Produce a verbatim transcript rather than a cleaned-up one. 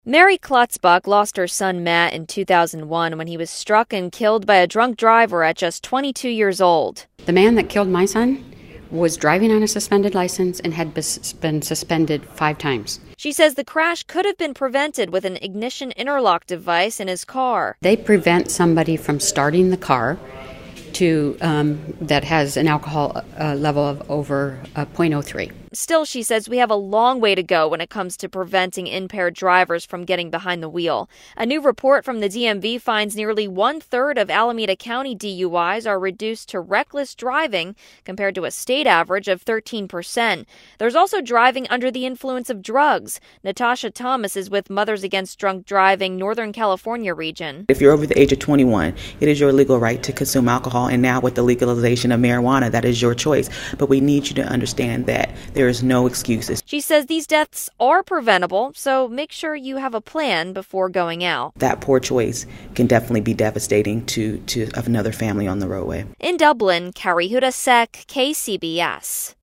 Mary Klotzbach lost her son Matt in two thousand one when he was struck and killed by a drunk driver at just twenty-two years old. The man that killed my son was driving on a suspended license and had been suspended five times. She says the crash could have been prevented with an ignition interlock device in his car. They prevent somebody from starting the car to um, that has an alcohol uh, level of over uh, zero point zero three. Still, she says we have a long way to go when it comes to preventing impaired drivers from getting behind the wheel. A new report from the D M V finds nearly one-third of Alameda County D U Is are reduced to reckless driving compared to a state average of thirteen percent. There's also driving under the influence of drugs. Natasha Thomas is with Mothers Against Drunk Driving, Northern California region. If you're over the age of twenty-one, it is your legal right to consume alcohol, and now with the legalization of marijuana, that is your choice. But we need you to understand that there is no excuses. She says these deaths are preventable, so make sure you have a plan before going out. That poor choice can definitely be devastating to, to another family on the roadway. In Dublin, Carrie Hudasek, K C B S.